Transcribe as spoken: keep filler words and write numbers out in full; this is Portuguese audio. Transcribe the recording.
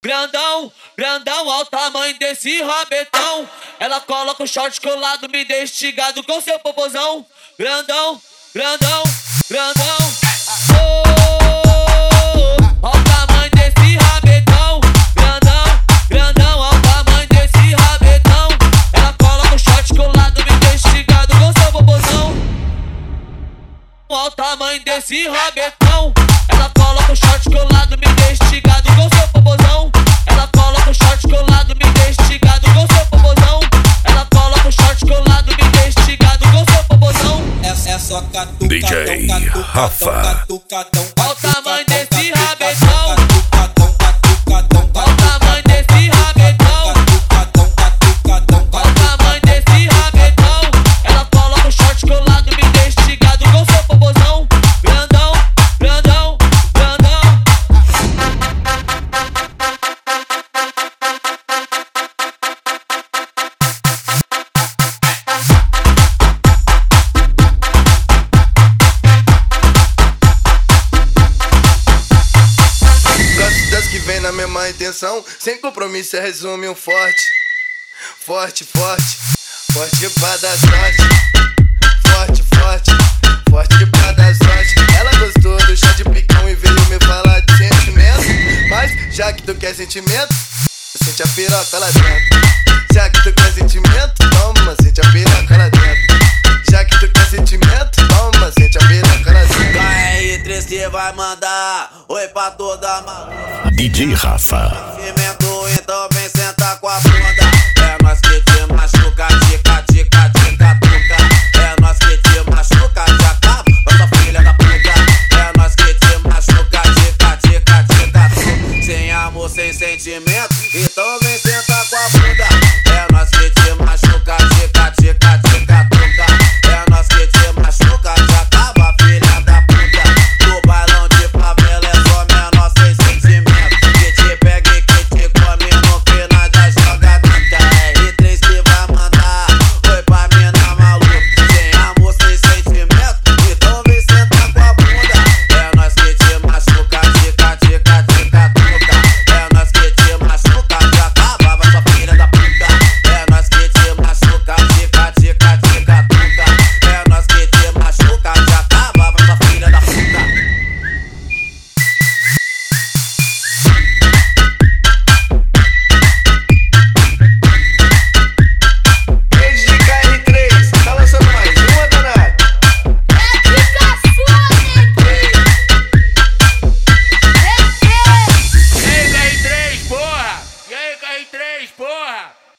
Grandão, grandão, ao tamanho desse rabetão. Ela coloca o short colado, me deixa instigado com seu popozão. Grandão, grandão, grandão. Oh, ao tamanho desse rabetão. Grandão, grandão, ao tamanho desse rabetão. Ela coloca o short colado, me deixa instigado com seu popozão. Ao tamanho desse rabetão. Ela coloca o short colado, me deixa instigado com seu popozão. Ela coloca o short colado, me deixa instigado com seu popozão. Ela coloca o short colado, me deixa instigado com seu popozão. É só catucadão, D J Rafa. catucadão, Ao tamanho desse rabetão. catucadão, catucadão, Ao tamanho desse rabetão. catucadão, catucadão, Ao tamanho desse rabetão. Ela coloca o short colado, me deixa instigado com seu popozão. Grandão, grandão, grandão. Gosto das que vem na mesma intenção, sem compromisso, é resume um forte. Forte, forte, forte que pra dar sorte. Forte, forte, forte que pra dar sorte. Ela gostou do chá de picão e veio me falar de sentimento. Mas já que tu quer sentimento, sente a piroca lá dentro. Já que tu quer sentimento, toma, sente a piroca lá dentro. Já que tu quer sentimento, toma, sente a piroca lá dentro. K R três que vai mandar oi pra toda maluca. D J Rafa. Cimento, então vem sentar com a bunda. É nós que te machuca, tica, tica, tica, tuca. É nós que te machuca, te acaba, nossa filha da puta. É nós que te machuca, tica, tica, tica, tuca. Sem amor, sem sentimento, então vem sentar com a bunda. É nós que te machuca, tica, tica, tica, tuca. É nós que te machuca, te acaba, filha da puta. No bailão de favela é só menor sem sentimento. Que te pega e que te come no final da jogada. K R três que vai mandar oi pra mina maluca. Sem amor, sem sentimento, então vem sentar com a bunda. É nós que te machuca, tica, tica, tica, tuca. É nós que te machuca, te acaba, vai sua filha da puta. É nós que te machuca, tica, tica, tica, tuca. É nós que te machuca, te acaba, vai sua filha da puta. Rede de K R três, tá lançando mais uma, danado. E aí, K R três, porra! E aí, K R três, porra!